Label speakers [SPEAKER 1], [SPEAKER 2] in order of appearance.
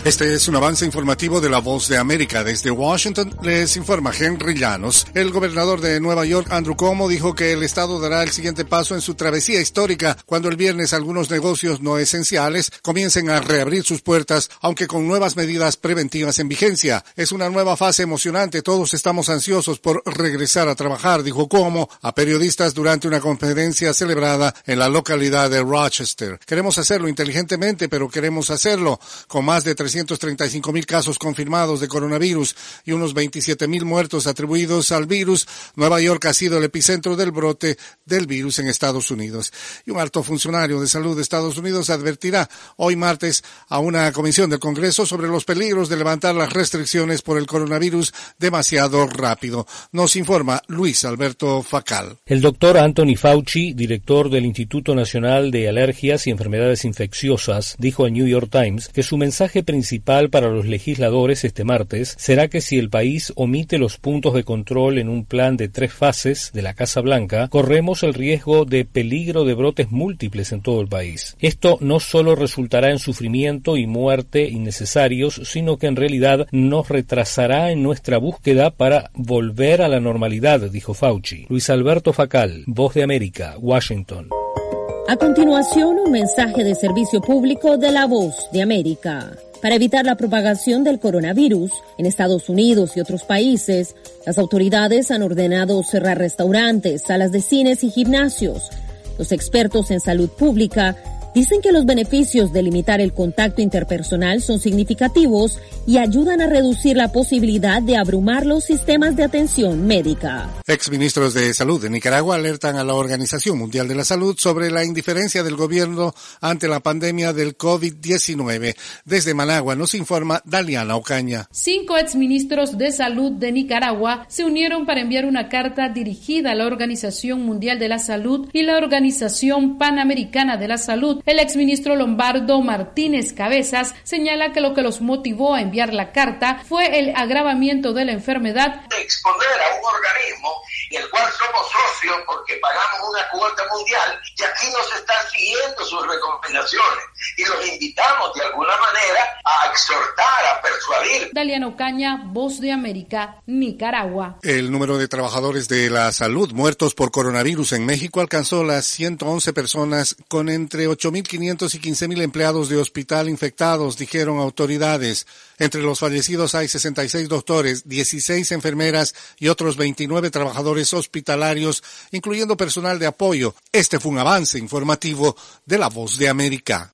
[SPEAKER 1] Este es un avance informativo de La Voz de América. Desde Washington les informa Henry Llanos. El gobernador de Nueva York, Andrew Cuomo, dijo que el estado dará el siguiente paso en su travesía histórica cuando el viernes algunos negocios no esenciales comiencen a reabrir sus puertas, aunque con nuevas medidas preventivas en vigencia. Es una nueva fase emocionante. Todos estamos ansiosos por regresar a trabajar, dijo Cuomo a periodistas durante una conferencia celebrada en la localidad de Rochester. Queremos hacerlo inteligentemente, pero queremos hacerlo con más de 335,000 casos confirmados de coronavirus y unos 27,000 muertos atribuidos al virus. Nueva York ha sido el epicentro del brote del virus en Estados Unidos. Y un alto funcionario de salud de Estados Unidos advertirá hoy martes a una comisión del Congreso sobre los peligros de levantar las restricciones por el coronavirus demasiado rápido. Nos informa Luis Alberto Facal.
[SPEAKER 2] El doctor Anthony Fauci, director del Instituto Nacional de Alergias y Enfermedades Infecciosas, dijo al New York Times que su mensaje principal para los legisladores este martes será que si el país omite los puntos de control en un plan de 3 fases de la Casa Blanca, corremos el riesgo de peligro de brotes múltiples en todo el país. Esto no solo resultará en sufrimiento y muerte innecesarios, sino que en realidad nos retrasará en nuestra búsqueda para volver a la normalidad, dijo Fauci. Luis Alberto Facal, Voz de América, Washington.
[SPEAKER 3] A continuación, un mensaje de servicio público de La Voz de América. Para evitar la propagación del coronavirus en Estados Unidos y otros países, las autoridades han ordenado cerrar restaurantes, salas de cines y gimnasios. Los expertos en salud pública dicen que los beneficios de limitar el contacto interpersonal son significativos y ayudan a reducir la posibilidad de abrumar los sistemas de atención médica.
[SPEAKER 1] Exministros de Salud de Nicaragua alertan a la Organización Mundial de la Salud sobre la indiferencia del gobierno ante la pandemia del COVID-19. Desde Managua nos informa Daliana Ocaña.
[SPEAKER 4] 5 exministros de Salud de Nicaragua se unieron para enviar una carta dirigida a la Organización Mundial de la Salud y la Organización Panamericana de la Salud. El exministro Lombardo Martínez Cabezas señala que lo que los motivó a enviar la carta fue el agravamiento de la enfermedad.
[SPEAKER 5] Exponer a un organismo en el cual somos socios porque pagamos una cuota mundial y aquí no se están siguiendo sus recomendaciones y los invitamos de alguna manera a exhortar, a persuadir.
[SPEAKER 4] Daliana Ocaña, Voz de América, Nicaragua.
[SPEAKER 1] El número de trabajadores de la salud muertos por coronavirus en México alcanzó las 111 personas con entre 8,500 y 15,000 empleados de hospital infectados, dijeron autoridades. Entre los fallecidos hay 66 doctores, 16 enfermeras y otros 29 trabajadores hospitalarios, incluyendo personal de apoyo. Este fue un avance informativo de La Voz de América.